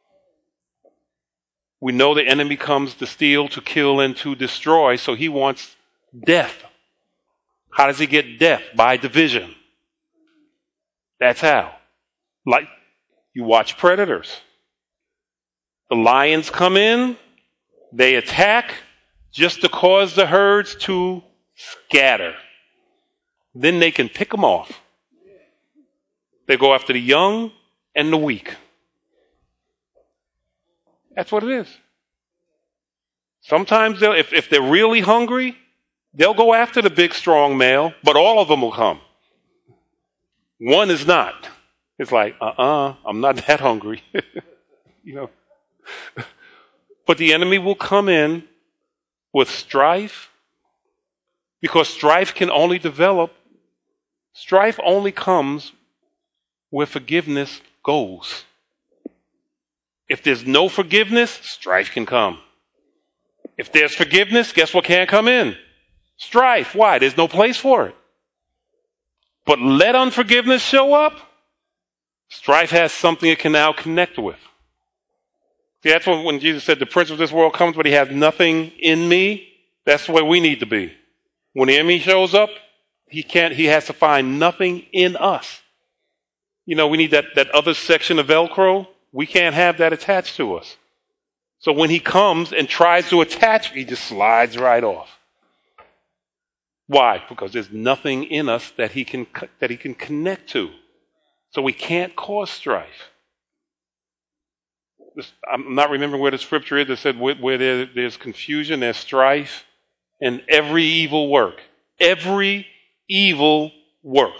We know the enemy comes to steal, to kill, and to destroy, so he wants death. How does he get death? By division. That's how. Like, you watch Predators. The lions come in, they attack just to cause the herds to scatter. Then they can pick them off. They go after the young and the weak. That's what it is. Sometimes they'll, if, if they're really hungry, they'll go after the big, strong male, but all of them will come. One is not. It's like, uh-uh, I'm not that hungry. You know. But the enemy will come in with strife, because strife can only develop, strife only comes where forgiveness goes. If there's no forgiveness, strife can come. If there's forgiveness, guess what can't come in? Strife. Why? There's no place for it. But let unforgiveness show up, strife has something it can now connect with. See, that's when, when Jesus said, the prince of this world comes, but he has nothing in me. That's where we need to be. When the enemy shows up, he can't, he has to find nothing in us. You know, we need that, that other section of Velcro. We can't have that attached to us. So when he comes and tries to attach, he just slides right off. Why? Because there's nothing in us that he can, that he can connect to. So we can't cause strife. This, I'm not remembering where the scripture is that said where, where there, there's confusion, there's strife, and every evil work. Every evil work.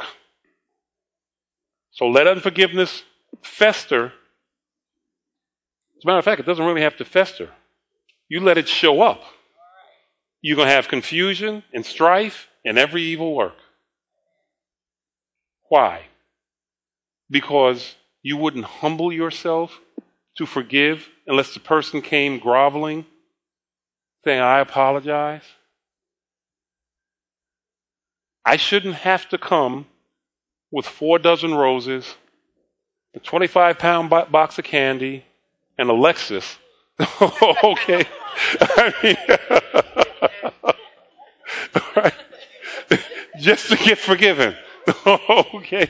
So let unforgiveness fester. As a matter of fact, it doesn't really have to fester. You let it show up. You're going to have confusion and strife and every evil work. Why? Because you wouldn't humble yourself to forgive unless the person came groveling, saying, I apologize. I shouldn't have to come with four dozen roses, a twenty-five pound bo- box of candy, and a Lexus. Okay. I mean, right? Just to get forgiven. Okay.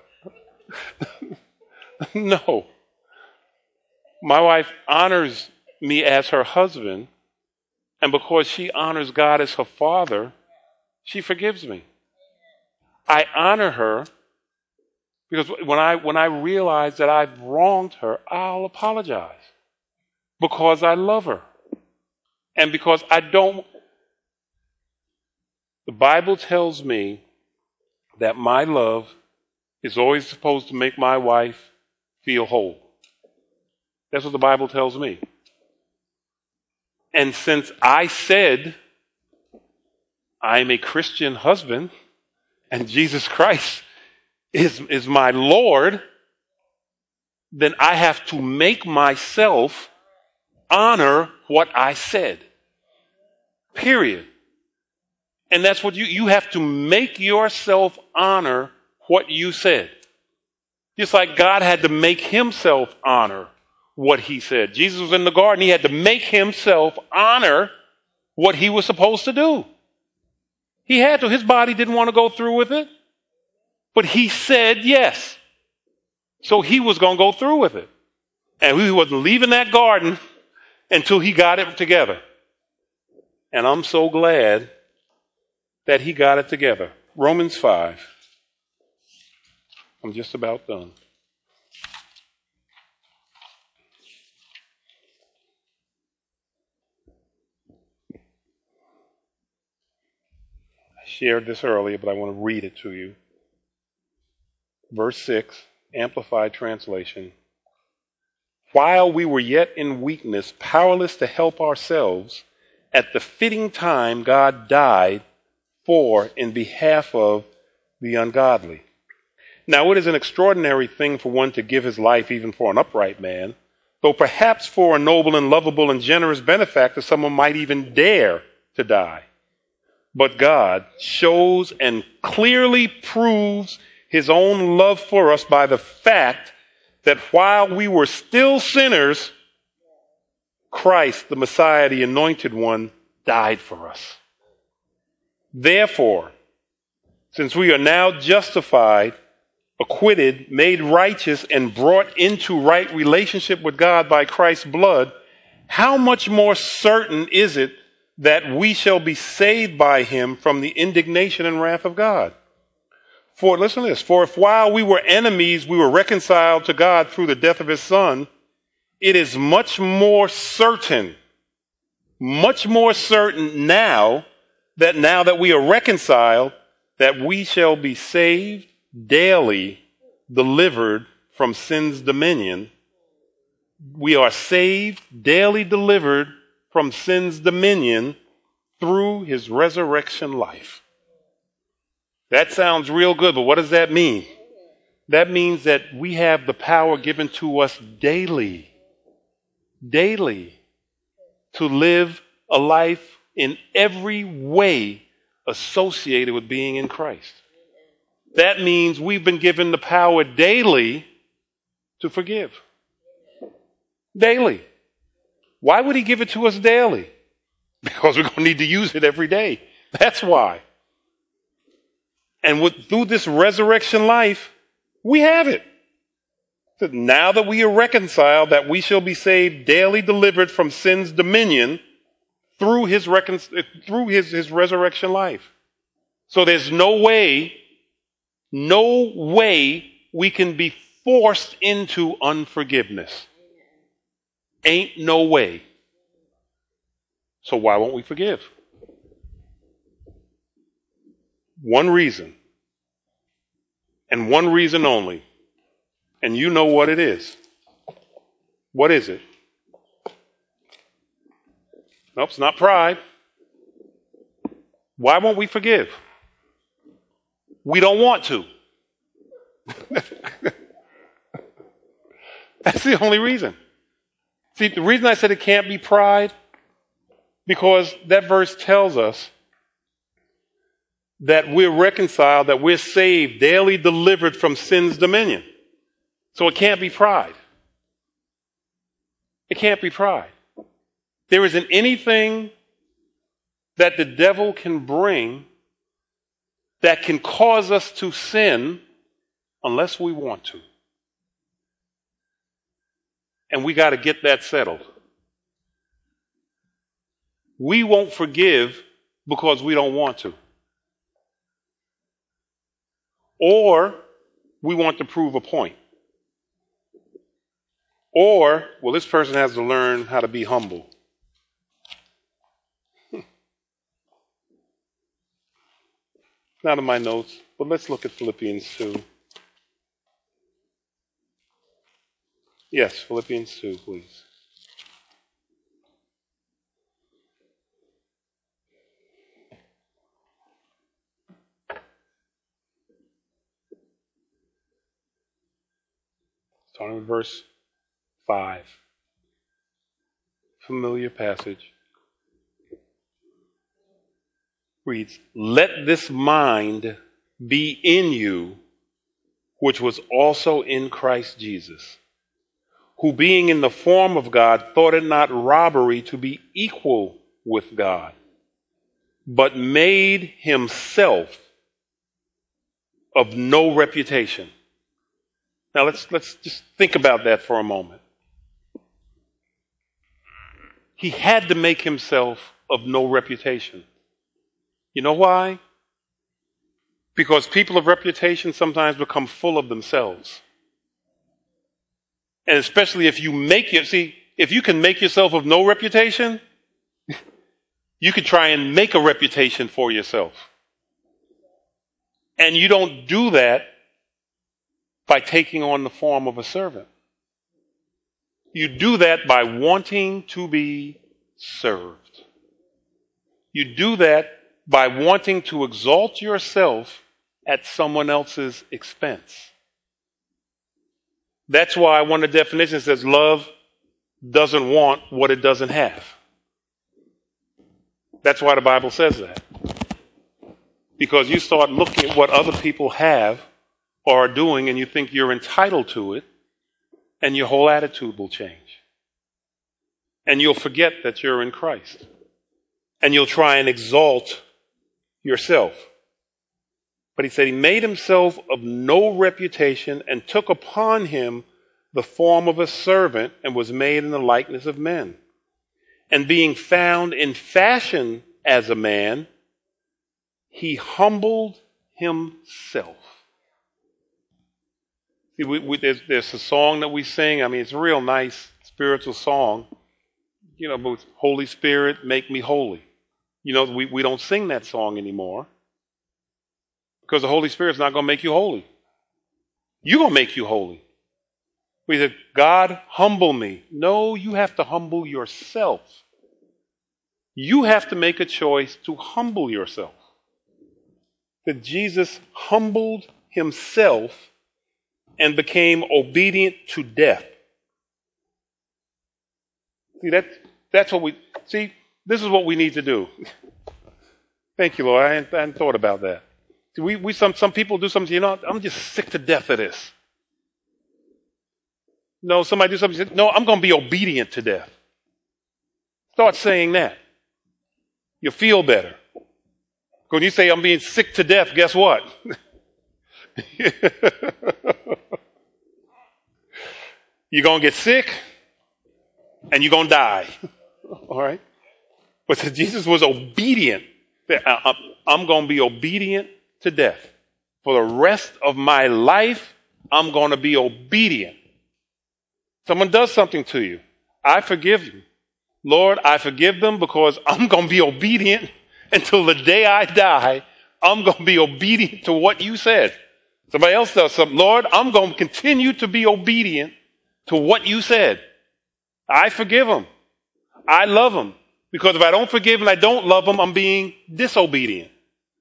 No. My wife honors me as her husband, and because she honors God as her father, she forgives me. I honor her because when I when I realize that I've wronged her, I'll apologize because I love her. And because I don't, the Bible tells me that my love is always supposed to make my wife feel whole. That's what the Bible tells me. And since I said I'm a Christian husband and Jesus Christ is, is my Lord, then I have to make myself honor what I said. Period. And that's what you, you have to make yourself honor what you said. Just like God had to make himself honor what he said. Jesus was in the garden. He had to make himself honor what he was supposed to do. He had to. His body didn't want to go through with it. But he said yes. So he was going to go through with it. And he wasn't leaving that garden until he got it together. And I'm so glad that he got it together. Romans five. I'm just about done. I shared this earlier, but I want to read it to you. Verse six, Amplified Translation. While we were yet in weakness, powerless to help ourselves, at the fitting time God died for in behalf of the ungodly. Now it is an extraordinary thing for one to give his life even for an upright man, though perhaps for a noble and lovable and generous benefactor someone might even dare to die. But God shows and clearly proves his own love for us by the fact that while we were still sinners, Christ, the Messiah, the Anointed One, died for us. Therefore, since we are now justified, acquitted, made righteous, and brought into right relationship with God by Christ's blood, how much more certain is it that we shall be saved by him from the indignation and wrath of God? For, listen to this, for if while we were enemies, we were reconciled to God through the death of his Son, it is much more certain, much more certain now that now that we are reconciled, that we shall be saved, daily delivered from sin's dominion. We are saved, daily delivered from sin's dominion through his resurrection life. That sounds real good, but what does that mean? That means that we have the power given to us daily, daily, to live a life in every way associated with being in Christ. That means we've been given the power daily to forgive. Daily. Why would he give it to us daily? Because we're going to need to use it every day. That's why. And with, through this resurrection life, we have it. So now that we are reconciled, that we shall be saved, daily delivered from sin's dominion through his recon- through his, his resurrection life. So there's no way, no way we can be forced into unforgiveness. Ain't no way. So why won't we forgive? One reason. And one reason only. And you know what it is. What is it? Nope, it's not pride. Why won't we forgive? We don't want to. That's the only reason. See, the reason I said it can't be pride, because that verse tells us that we're reconciled, that we're saved, daily delivered from sin's dominion. So it can't be pride. It can't be pride. There isn't anything that the devil can bring that can cause us to sin unless we want to. And we got to get that settled. We won't forgive because we don't want to. Or we want to prove a point. Or, well, this person has to learn how to be humble. Not in my notes, but let's look at Philippians two. Yes, Philippians two, please. Starting with verse five. Familiar passage. Reads, "Let this mind be in you, which was also in Christ Jesus, who being in the form of God thought it not robbery to be equal with God, but made himself of no reputation." Now let's let's just think about that for a moment. He had to make himself of no reputation. You know why? Because people of reputation sometimes become full of themselves. And especially if you make it, see, if you can make yourself of no reputation, you could try and make a reputation for yourself. And you don't do that by taking on the form of a servant. You do that by wanting to be served. You do that by wanting to exalt yourself at someone else's expense. That's why one of the definitions says love doesn't want what it doesn't have. That's why the Bible says that. Because you start looking at what other people have or are doing and you think you're entitled to it, and your whole attitude will change. And you'll forget that you're in Christ. And you'll try and exalt yourself. But he said he made himself of no reputation and took upon him the form of a servant and was made in the likeness of men. And being found in fashion as a man, he humbled himself. See, we, we, there's, there's a song that we sing. I mean, it's a real nice spiritual song. You know, but Holy Spirit, make me holy. You know, we, we don't sing that song anymore because the Holy Spirit's not going to make you holy. You're going to make you holy. We said, God, humble me. No, you have to humble yourself. You have to make a choice to humble yourself. That Jesus humbled himself and became obedient to death. See, that, that's what we, see, this is what we need to do. Thank you, Lord. I hadn't, I hadn't thought about that. See, we, we, some, some people do something, you know, I'm just sick to death of this. No, somebody do something, no, I'm going to be obedient to death. Start saying that. You'll feel better. When you say I'm being sick to death, guess what? You're going to get sick and you're going to die. All right? But Jesus was obedient. I'm going to be obedient to death. For the rest of my life, I'm going to be obedient. Someone does something to you. I forgive you. Lord, I forgive them because I'm going to be obedient until the day I die. I'm going to be obedient to what you said. Somebody else does something. Lord, I'm going to continue to be obedient to what you said. I forgive them. I love them. Because if I don't forgive and I don't love them, I'm being disobedient.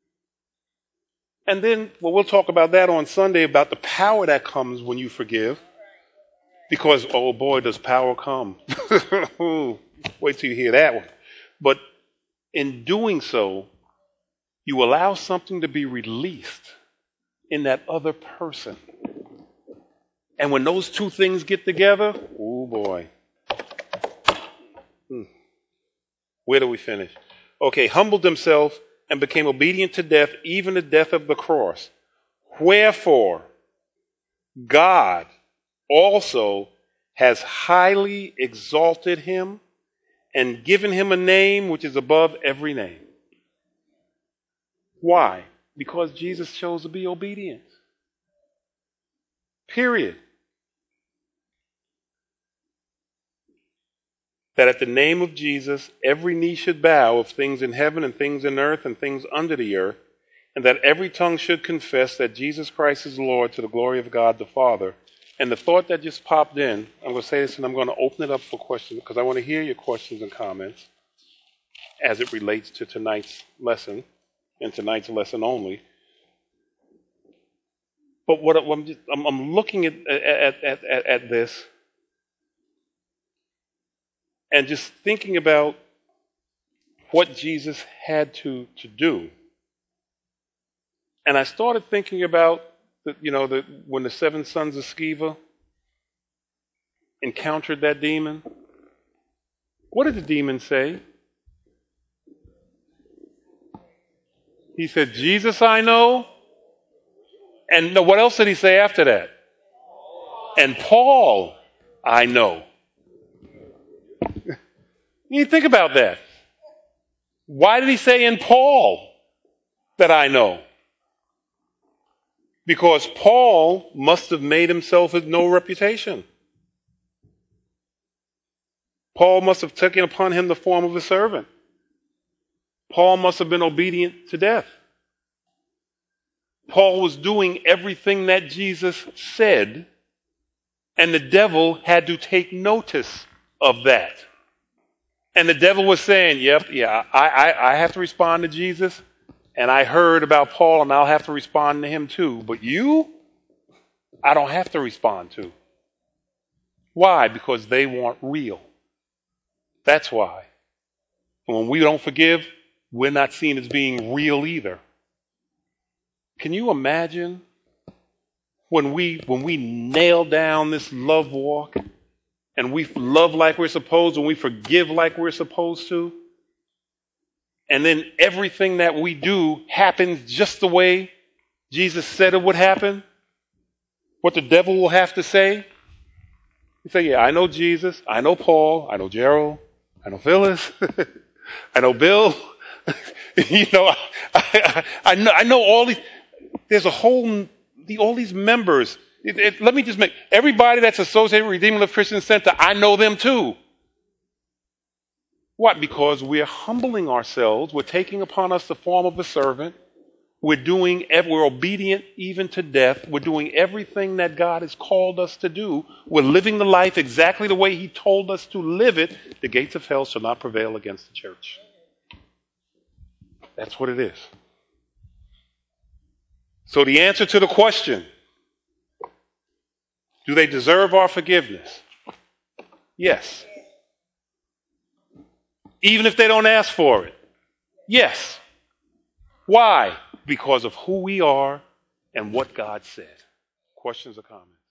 And then, well, we'll talk about that on Sunday, about the power that comes when you forgive. Because, oh boy, does power come. Wait till you hear that one. But in doing so, you allow something to be released in that other person. And when those two things get together, oh boy. Hmm. Where do we finish? Okay, humbled himself and became obedient to death, even the death of the cross. Wherefore, God also has highly exalted him and given him a name which is above every name. Why? Because Jesus chose to be obedient. Period. That at the name of Jesus, every knee should bow of things in heaven and things in earth and things under the earth, and that every tongue should confess that Jesus Christ is Lord to the glory of God the Father. And the thought that just popped in, I'm going to say this and I'm going to open it up for questions because I want to hear your questions and comments as it relates to tonight's lesson and tonight's lesson only. But what I'm, just, I'm, I'm looking at, at, at, at, at this and just thinking about what Jesus had to, to do. And I started thinking about, the, you know, the, when the seven sons of Sceva encountered that demon. What did the demon say? He said, Jesus I know. And no, what else did he say after that? And Paul I know. You think about that. Why did he say in Paul that I know? Because Paul must have made himself of no reputation. Paul must have taken upon him the form of a servant. Paul must have been obedient to death. Paul was doing everything that Jesus said, and the devil had to take notice of that. And the devil was saying, yep, yeah, I, I, I have to respond to Jesus, and I heard about Paul, and I'll have to respond to him too. But you, I don't have to respond to. Why? Because they want real. That's why. And when we don't forgive, we're not seen as being real either. Can you imagine when we when we nail down this love walk and we love like we're supposed and we forgive like we're supposed to, and then everything that we do happens just the way Jesus said it would happen? What the devil will have to say? He say, yeah, I know Jesus, I know Paul, I know Gerald, I know Phyllis, I know Bill. you know, I, I, I know I know all these. There's a whole, the, all these members. It, it, let me just make, everybody that's associated with Redeemer Life Christian Center, I know them too. What? Because we're humbling ourselves. We're taking upon us the form of a servant. We're doing, we're obedient even to death. We're doing everything that God has called us to do. We're living the life exactly the way he told us to live it. The gates of hell shall not prevail against the church. That's what it is. So the answer to the question, do they deserve our forgiveness? Yes. Even if they don't ask for it? Yes. Why? Because of who we are and what God said. Questions or comments?